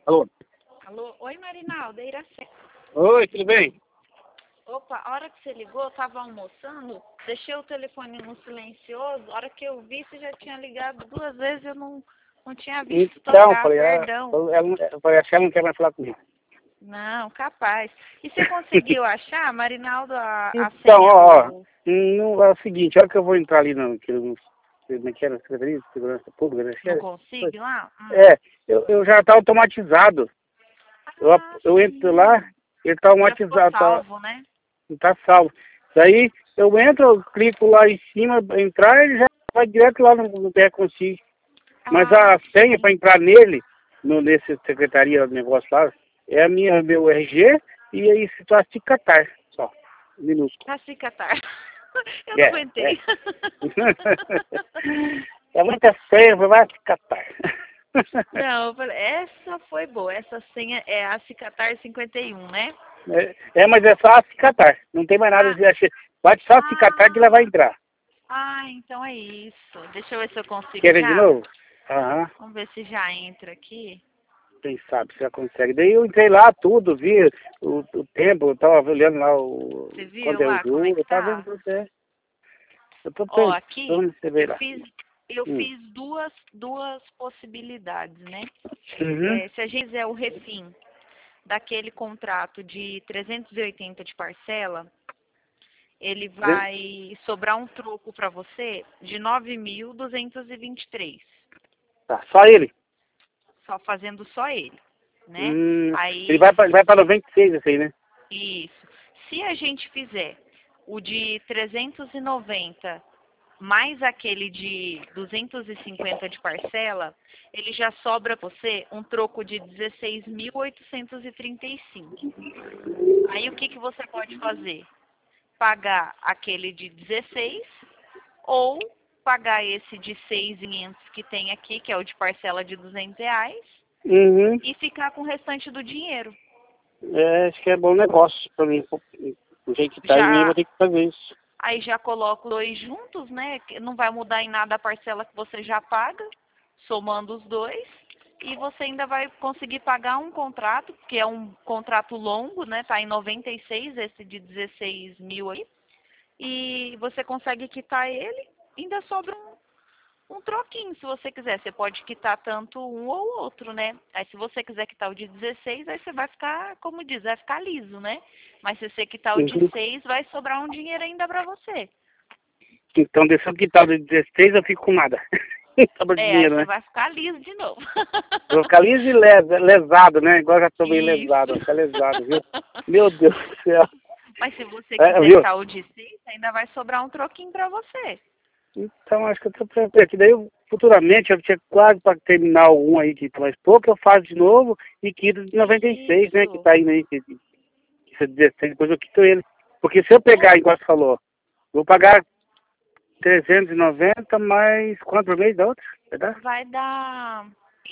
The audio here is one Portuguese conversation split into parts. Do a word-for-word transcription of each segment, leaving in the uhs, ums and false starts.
Alô? Alô? Oi, Marinalda, é Iracema. Oi, tudo bem? Opa, a hora que você ligou, eu tava almoçando, deixei o telefone no silencioso, a hora que eu vi, você já tinha ligado duas vezes, eu não, não tinha visto Então, tocar, falei, ah, perdão. ela, não- eu falei, acho que ela não quer mais falar comigo. Não, capaz. E você conseguiu achar, Marinaldo, a, a Então, senha ó, ó, do... não, é o seguinte, a hora que eu vou entrar ali no, que eu- como é que era, Secretaria de Segurança Pública, né? Não consigo lá? Hum. É, eu, eu já tá automatizado. Eu, Ah, eu entro lá, sim. ele tá Já ficou automatizado, tá, salvo, né? tá salvo. Daí eu entro, eu clico lá em cima, entrar, ele já vai direto lá no, no P R Consigo. Mas Ah, a senha para sim. entrar nele, no, nesse secretaria do negócio lá, é a minha, meu R G e aí se tá cicatar, só, minúsculo. Tá cicatar. Eu não É, é. aguentei. É muita senha, vai cicatar. Não, eu falei, essa foi boa. Essa senha é a Cicatar cinquenta e um, né? É, é, mas é só cicatar, não tem mais nada Ah, de achar. Bate só cicatar que ela vai ah, entrar. ah, então é isso. Deixa eu ver se eu consigo Quer ver de já. novo? Aham. Vamos ver se já entra aqui. Quem sabe se já consegue. Daí eu entrei lá, tudo, vi o, o tempo, eu tava olhando lá o Você viu quanto é o lá como é jogo, que eu tava vendo tá? tudo, é. Eu tô Ó, pensando, aqui você vê eu lá. fiz eu Hum. fiz duas duas possibilidades, né? Uhum. É, se a gente fizer o refim daquele contrato de trezentos e oitenta de parcela, ele Ze- vai sobrar um troco para você de nove mil duzentos e vinte e três, Tá, só ele. só fazendo só ele, né? Hum, ele Aí, vai pra, ele vai pra noventa e seis esse aí, né? isso. Se a gente fizer o de trezentos e noventa mais aquele de duzentos e cinquenta de parcela, ele já sobra para você um troco de dezesseis mil oitocentos e trinta e cinco. Aí o que, que você pode fazer? Pagar aquele de dezesseis ou pagar esse de seis mil e quinhentos que tem aqui, que é o de parcela de duzentos reais, Uhum. e ficar com o restante do dinheiro. É, acho que é bom negócio pra mim. Do jeito que tá em mim, eu vou Já ter que fazer isso. Aí já coloco dois juntos, né? Que não vai mudar em nada a parcela que você já paga, somando os dois. E você ainda vai conseguir pagar um contrato, que é um contrato longo, né? Tá em noventa e seis, esse de dezesseis mil aí. E você consegue quitar ele, ainda sobra um, um troquinho, se você quiser. Você pode quitar tanto um ou outro, né? Aí se você quiser quitar o de dezesseis, aí você vai ficar, como diz, vai ficar liso, né? Mas se você quitar o de Uhum. seis, vai sobrar um dinheiro ainda pra você. Então, deixa eu quitar o de dezesseis, eu fico com nada. Sobra de É, aí dinheiro, você né? vai ficar liso de novo. Eu vou ficar liso e les, lesado, né? Igual já tô bem lesado, Isso. vou ficar lesado, viu? Meu Deus do céu. Mas se você É, quiser viu? quitar o de seis, ainda vai sobrar um troquinho pra você. Então, acho que eu tô tranquilo aqui. Daí, eu, futuramente, eu tinha quase para terminar algum aí que tá mais pouco, eu faço de novo e quito de noventa e seis, né? Que Isso. tá indo aí, que, que é dezesseis, depois eu quito ele. Porque se eu pegar, igual você falou, vou pagar trezentos e noventa mais quanto por mês da outra? Vai dar? Vai dar...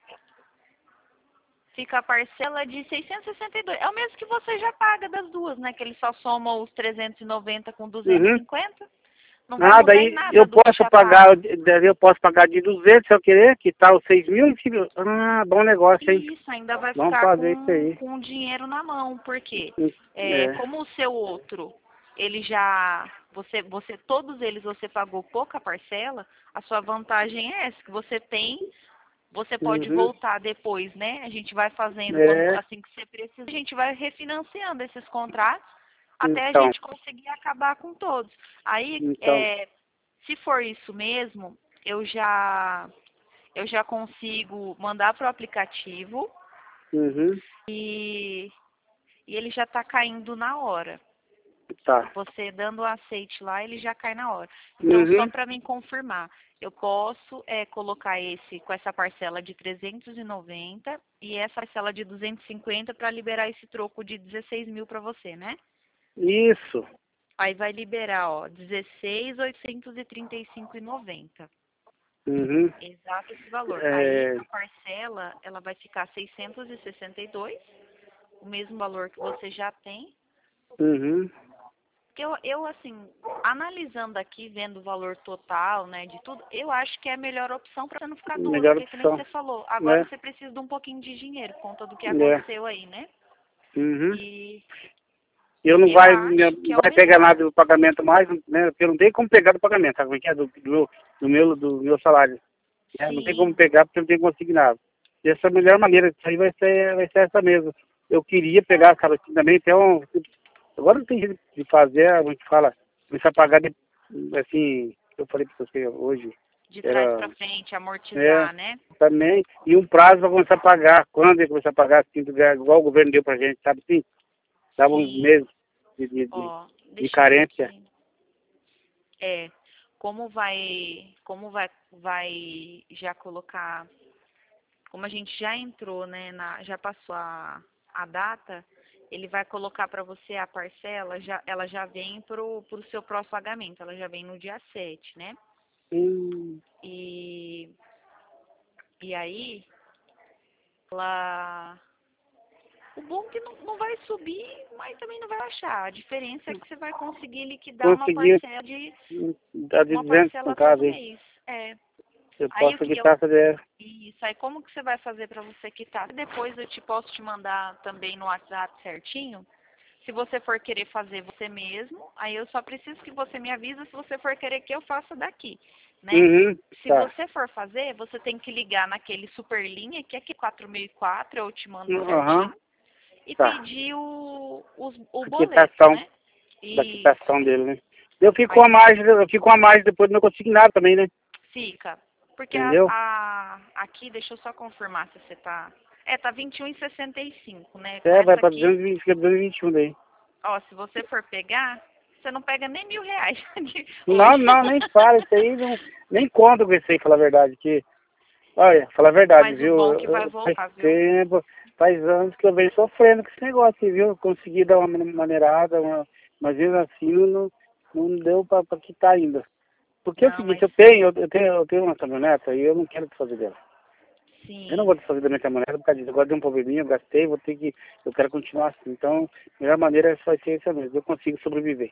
Fica a parcela de seiscentos e sessenta e dois. É o mesmo que você já paga das duas, né? Que ele só soma os trezentos e noventa com duzentos e Uhum. cinquenta. Não vai Ah, mudar em daí nada eu do que posso já pagar, paga. daí eu posso pagar de duzentos se eu querer, que tá os seis mil. Ah, bom negócio, hein? E isso ainda vai Vamos ficar fazer isso com, aí. com o dinheiro na mão, porque é, É. como o seu outro, ele já, você, você, todos eles você pagou pouca parcela, a sua vantagem é essa, que você tem, você pode Uhum. voltar depois, né? A gente vai fazendo quando É. assim que você precisa, a gente vai refinanciando esses contratos até a Então, gente conseguir acabar com todos. Aí, então. é, se for isso mesmo, eu já eu já consigo mandar para o aplicativo Uhum. e, e ele já está caindo na hora. Tá. Você dando o aceite lá, ele já cai na hora. Então, só Uhum. para mim confirmar, eu posso é, colocar esse com essa parcela de trezentos e noventa e essa parcela de duzentos e cinquenta para liberar esse troco de dezesseis mil para você, né? Isso. Aí vai liberar, ó, dezesseis mil oitocentos e trinta e cinco e noventa. Uhum. Exato esse valor. Aí É. a parcela, ela vai ficar seiscentos e sessenta e dois, o mesmo valor que você já tem. Uhum. eu, eu, assim, analisando aqui, vendo o valor total, né, de tudo, eu acho que é a melhor opção para você não ficar duro, Melhor porque que nem opção, você falou, agora né? você precisa de um pouquinho de dinheiro, por conta do que É. aconteceu aí, né? Uhum. E Eu não eu vai, não acho que é o vai pegar melhor. nada do pagamento mais, né? Porque eu não tenho como pegar do pagamento, sabe como é que é? Do, do, meu, do, meu, do meu salário. Né? Não tem como Sim, pegar porque eu não tenho consignado. E essa é a melhor maneira disso aí vai ser, vai ser essa mesmo. Eu queria pegar, cara, assim, também até um. Agora não tem jeito de fazer, a gente fala, começar a pagar de, assim, eu falei pra você hoje, de trás era, para frente, é, amortizar, né? também, e um prazo para começar a pagar. Quando ele começar a pagar, assim, do- igual o governo deu pra gente, sabe assim? Dava uns Sim, meses de, de, de, ó, de deixa eu ver carência. aqui. É, como vai, como vai, vai já colocar, como a gente já entrou, né, na, já passou a, a data, ele vai colocar para você a parcela, já, ela já vem pro, pro seu próximo pagamento, ela já vem no dia sete, né? Hum, E, e aí, ela, o bom é que não, não vai subir, mas também não vai baixar. A diferença é que você vai conseguir liquidar uma consegui, parcela de, hum, dar de uma duzentos no parcela caso todo aí. mês. É. Eu Aí o posso que eu quitar essa ideia. Isso, aí como que você vai fazer para você quitar? Depois eu te posso te mandar também no WhatsApp certinho. Se você for querer fazer você mesmo, aí eu só preciso que você me avisa se você for querer que eu faça daqui, né? Uhum, Se tá. você for fazer, você tem que ligar naquele Superlinha, que é aqui quatro mil e quatro, eu te mando Aham, certinho, e tá. pedir o, os- o A boleto, quitação, né? da Isso. quitação dele, né? Eu fico com Aí a margem, eu fico com a margem depois não consigo nada também, né? fica. Porque a, Entendeu? a- aqui, deixa eu só confirmar se você tá. É, tá vinte e um e sessenta e cinco, né? Com É, vai essa pra aqui, duzentos e vinte, fica duzentos e vinte e um daí. ó, se você for pegar, você não pega nem mil reais de Não, hoje. não, nem fala, isso aí não, nem conta com isso aí, falar a verdade, que, olha, falar a verdade, Mas o viu, bom é eu, que vai eu- faz voltar, viu? tempo, faz anos que eu venho sofrendo com esse negócio, aí, viu, consegui dar uma maneirada, uma, mas mesmo assim não, não deu pra, pra quitar ainda. Porque é o Não, seguinte, mas eu tenho, eu tenho, eu tenho uma caminhoneta e eu não quero desfazer dela. Eu não sim. vou desfazer da minha caminhoneta por causa disso. Agora deu um probleminha, eu gastei, vou ter que, eu quero continuar assim. Então, a melhor maneira vai ser essa mesmo, eu consigo sobreviver.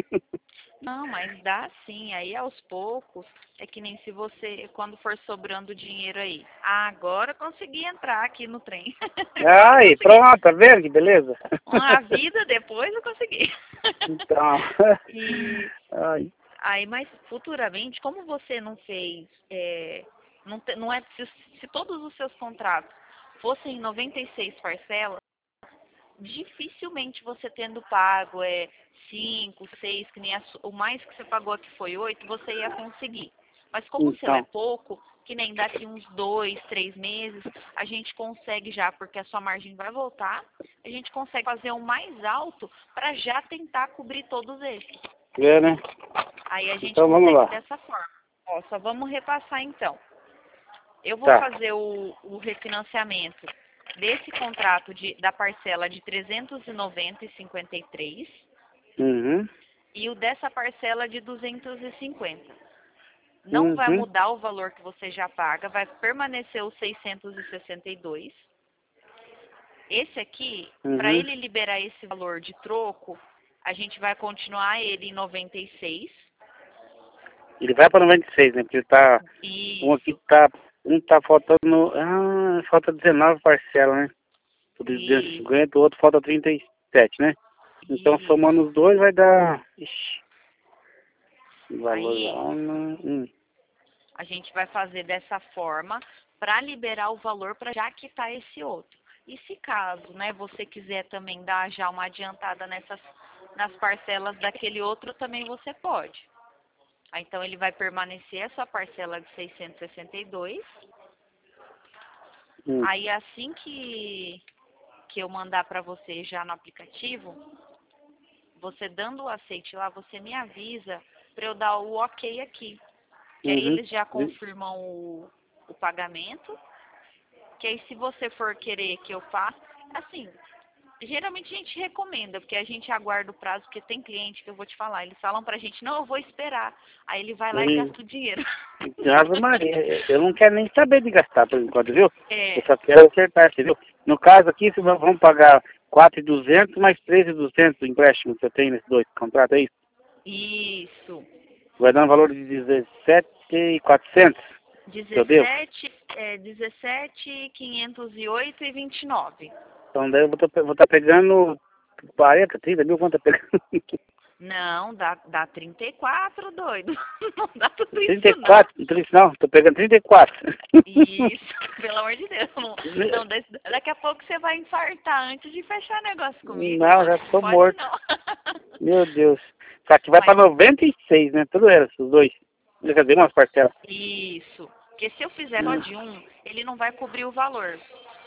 Não, mas dá sim. Aí aos poucos, é que nem se você, quando for sobrando dinheiro aí. Ah, agora consegui entrar aqui no trem. Agora Aí, consegui. pronto, tá vendo que beleza? A vida depois eu consegui. Então, E ai, aí, mas futuramente, como você não fez, é, não, te- não é, se, se todos os seus contratos fossem noventa e seis parcelas, dificilmente você tendo pago é cinco, seis, que nem a su- o mais que você pagou aqui foi oito, você ia conseguir. Mas como o seu é então, pouco, que nem daqui uns dois, três meses, a gente consegue já, porque a sua margem vai voltar, a gente consegue fazer um mais alto para já tentar cobrir todos esses. é, né? Aí a gente Então vamos consegue lá. dessa forma. Ó, só vamos repassar então. Eu vou Tá. fazer o, o refinanciamento desse contrato de, da parcela de trezentos e noventa e cinquenta e três Uhum. e o dessa parcela de duzentos e cinquenta. Não vai Uhum. mudar o valor que você já paga, vai permanecer os seiscentos e sessenta e dois. Esse aqui, para Uhum. ele liberar esse valor de troco, a gente vai continuar ele em noventa e seis. Ele vai para noventa e seis, né? Porque tá, um aqui Isso, tá, um tá faltando, ah, falta dezenove parcelas, né? O de duzentos e isso, cinquenta, o outro falta trinta e sete, né? Então, isso. somando os dois, vai dar... Ixi, valor Aí, lá... não- Hum. a gente vai fazer dessa forma para liberar o valor para já quitar esse outro. E se caso, né, você quiser também dar já uma adiantada nessas nas parcelas daquele outro, também você pode. Aí, então ele vai permanecer a sua parcela de seiscentos e sessenta e dois. Hum. Aí assim que que eu mandar para você já no aplicativo, você dando o aceite lá, você me avisa para eu dar o ok aqui. Que aí Uhum. eles já confirmam o, o pagamento. Que aí se você for querer que eu faça, assim, geralmente a gente recomenda, porque a gente aguarda o prazo, porque tem cliente que eu vou te falar, eles falam pra gente, não, eu vou esperar. Aí ele vai lá e Hum. gasta o dinheiro. Ave Maria, eu não quero nem saber de gastar por enquanto, viu? Eu É, só quero acertar, entendeu? No caso aqui, se vamos pagar quatro mil e duzentos mais três mil e duzentos do empréstimo que eu tenho nesses dois contratos aí. Isso. Vai dar um valor de dezessete mil e quatrocentos. dezessete, é, dezessete, quinhentos e oito e vinte e nove. Então daí eu vou estar vou tá pegando quarenta, trinta mil, quanto tá pegando? Não, dá, dá trinta e quatro, doido. Não dá tudo isso, trinta e quatro, não. Não, tô pegando trinta e quatro. Isso, pelo amor de Deus. Não, não, daqui a pouco você vai infartar antes de fechar negócio comigo. Não, já tô Pode morto. Não. Meu Deus. Só que vai Mas, para noventa e seis, né? Tudo era, os dois. Já dei umas parcelas. Isso. Porque se eu fizer só Hum. de um, ele não vai cobrir o valor.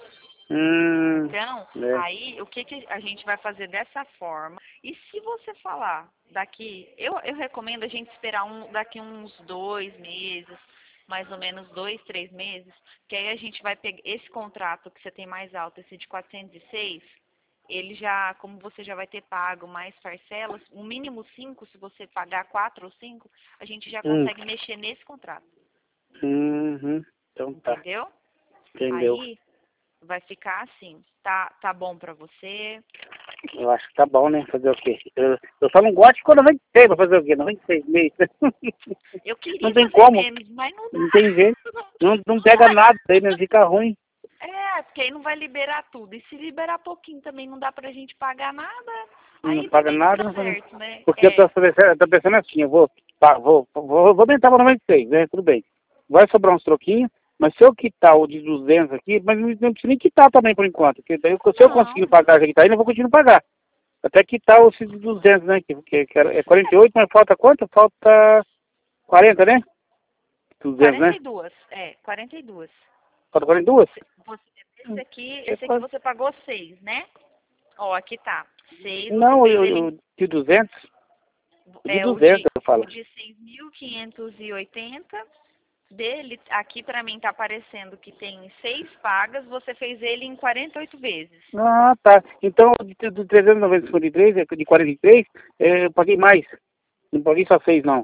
Hum, Então, é. aí, o que, que a gente vai fazer dessa forma? E se você falar daqui, eu, eu recomendo a gente esperar um, daqui uns dois meses, mais ou menos dois, três meses, que aí a gente vai pegar esse contrato que você tem mais alto, esse de quatrocentos e seis, ele já, como você já vai ter pago mais parcelas, o mínimo cinco, se você pagar quatro ou cinco, a gente já Hum. consegue mexer nesse contrato. Uhum. Então tá. Entendeu? Entendeu? Aí vai ficar assim, tá, tá bom pra você? Eu acho que tá bom, né? Fazer o quê? Eu, eu só não gosto de quando noventa e seis, pra fazer o quê? noventa e seis meses. Eu queria Não tem fazer como. menos, mas não dá. Não tem jeito. Não, não Não pega dá. nada, aí né? Fica ruim. É, porque aí não vai liberar tudo. E se liberar pouquinho também não dá pra gente pagar nada, Não aí paga também não nada, dá não faz... certo, né? Porque eu É, tô pensando, eu tô pensando assim, eu vou, tá, vou, vou, vou aumentar para noventa e seis, né? Tudo bem. Vai sobrar uns troquinhos, mas se eu quitar o de duzentos aqui, mas não não preciso nem quitar também por enquanto, porque daí se eu conseguir não, pagar já que tá aí, eu vou continuar a pagar. Até quitar o de duzentos, né? Que, que, que era- é quarenta e oito, mas falta quanto? Falta quarenta, né? duzentos, quarenta né? e dois, é, quarenta e dois. Falta quarenta e dois? Você, esse aqui, É esse aqui quase- você pagou seis, né? Ó, aqui tá. Seis, você Não, fez eu, ele eu, em, de duzentos? O de é, o duzentos, de, eu falo. o de seis mil quinhentos e oitenta. Dele, aqui pra mim tá aparecendo que tem seis pagas, você fez ele em quarenta e oito vezes. Ah, tá. Então, de, de trezentos e noventa e três, de quarenta e três, eh, eu paguei mais. Não paguei só seis, não.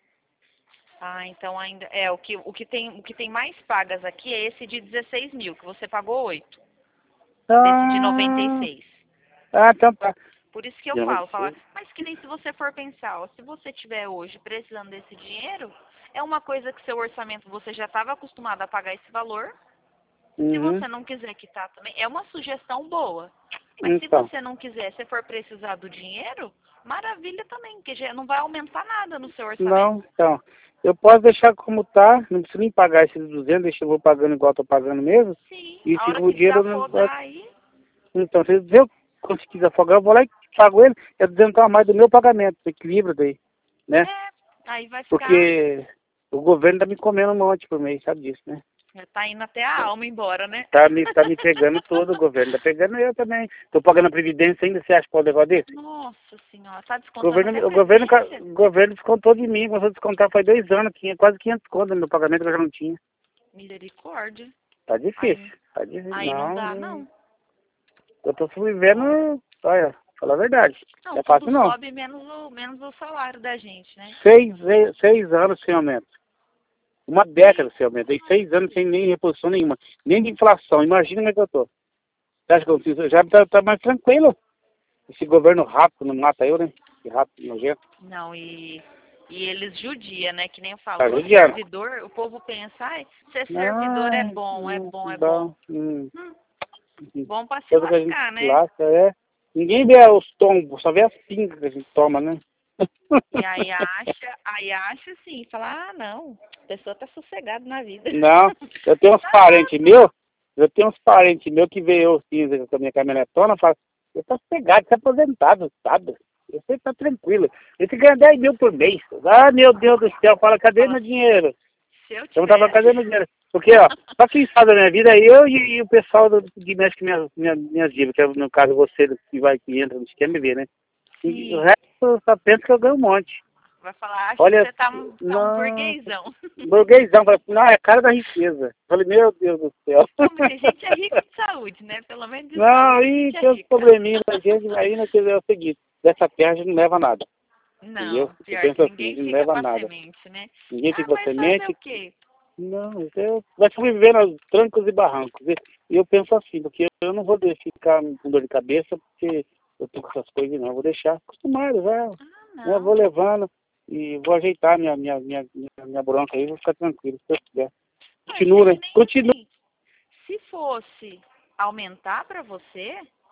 Ah, então ainda é o que o que tem o que tem mais pagas aqui é esse de dezesseis mil, que você pagou oito, desse de noventa e Ah, seis. ah, então tá. Por isso que eu De falo, fala, noventa e seis. mas que nem se você for pensar, ó, se você tiver hoje precisando desse dinheiro, é uma coisa que seu orçamento você já estava acostumado a pagar esse valor. Se Uhum. você não quiser quitar também, é uma sugestão boa. Mas se Então, você não quiser, se for precisar do dinheiro, maravilha também, porque já não vai aumentar nada no seu orçamento. não, então. Eu posso deixar como tá, não preciso nem pagar esses duzentos, deixa eu vou pagando igual eu tô pagando mesmo. Sim, E a se hora o que dinheiro não. desafogar aí, Então, se eu conseguir desafogar, eu vou lá e pago ele, é duzentos a mais do meu pagamento, equilíbrio daí, né? é, aí vai ficar, Porque o governo tá me comendo um monte por mês, sabe disso, né? já tá indo até a alma embora, né? Tá me, tá me pegando todo o governo, tá pegando eu também. Tô pagando a Previdência ainda, você acha que pode um negócio desse? Nossa senhora, tá O descontando até governo, o governo, previdência? o governo descontou de mim, começou a descontar faz dois anos, tinha quase quinhentos contas no meu pagamento que eu já não tinha. Misericórdia. Tá difícil, Aí, tá difícil. aí não Não, dá, não. não. Eu tô Olha. sobrevivendo, olha, falar a verdade. Não Não, é tudo fácil não. sobe menos o, menos o salário da gente, né? Seis, seis anos sem aumento. Uma década sem aumento. E seis anos sem nem reposição nenhuma. Nem de inflação. Imagina como é que eu tô. Você acha que eu preciso? Já tá, tá mais tranquilo. Esse governo rápido não mata eu, né? Que rápido, nojento. Não, e, e eles judiam, né? Que nem eu falo, Tá todo judiando. servidor, o povo pensa, ai, ser servidor é Ai, bom, é hum, bom, é bom. bom. Hum, Hum, hum. bom pra se Coisa que a gente lascar, né? lasca, é. Ninguém vê os tombos, só vê as pingas que a gente toma, né? E aí acha, aí acha assim, fala, ah, não, a pessoa tá sossegada na vida. Não, eu tenho uns parentes meus, eu tenho uns parentes meus que veio eu cinza com a minha caminhonetona e falam, você tá sossegado, você é aposentado, sabe? Você tá tranquilo. Esse ganha dez mil por mês. Ah, meu Deus do céu, fala, cadê Fala, meu dinheiro? se eu Eu tava, tivesse. cadê meu dinheiro? Porque, ó, só quem sabe da minha vida é eu e, e o pessoal do, que mexe com minhas, minhas, minhas dívidas, que é, no caso você que vai, que entra no esquema e vê, né? E o Sim, resto eu só penso que eu ganho um monte. vai falar, acho que Olha, você tá, um- tá um não, burguesão. burguesão, falei, não, é a cara da riqueza. Eu falei, meu Deus do céu. Não, mas a gente é rico de saúde, né? Pelo menos de Não, saúde a aí gente é tem uns rica. probleminhas da gente, aí não é o seguinte, dessa terra a gente não leva nada. Entendeu? Não, Eu pior que penso assim, a ninguém gente não fica leva pra nada. semente, né? Ninguém Ah, fica com mas fazer o semente. quê? Não, você vai sobreviver aos trancos e barrancos. E e eu penso assim, porque eu não vou deixar ficar com dor de cabeça, porque eu tô com essas coisas, não. Eu vou deixar acostumado, já. Ah, Não. Eu vou levando e vou ajeitar minha, minha, minha, minha, minha bronca aí, vou ficar tranquilo, se Deus quiser. Continua, né? Mas, Continua. assim, se fosse aumentar para você,